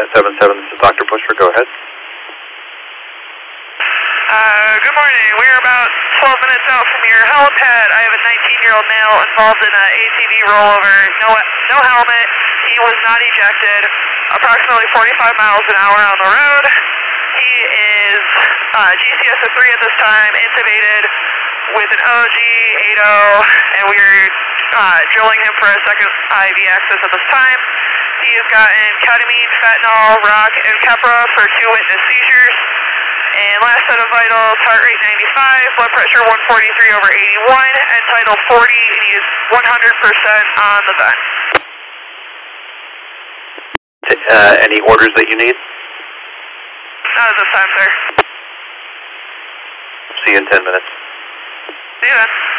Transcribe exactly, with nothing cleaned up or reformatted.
Net seven seven, this is Doctor Bushford, go ahead. Uh, good morning. We are about twelve minutes out from your helipad. I have a nineteen-year-old male involved in an A T V rollover. No, no helmet. He was not ejected. Approximately forty-five miles an hour on the road. He is uh, G C S of three at this time, intubated with an O G eight oh, and we're uh, drilling him for a second I V access at this time. He has gotten ketamine, fentanyl, rock, and Keppra for two witness seizures. And last set of vitals, heart rate ninety-five, blood pressure one forty-three over eighty-one, and tidal forty, and he is one hundred percent on the vent. Uh, any orders that you need? Not at this time, sir. See you in ten minutes. See you then.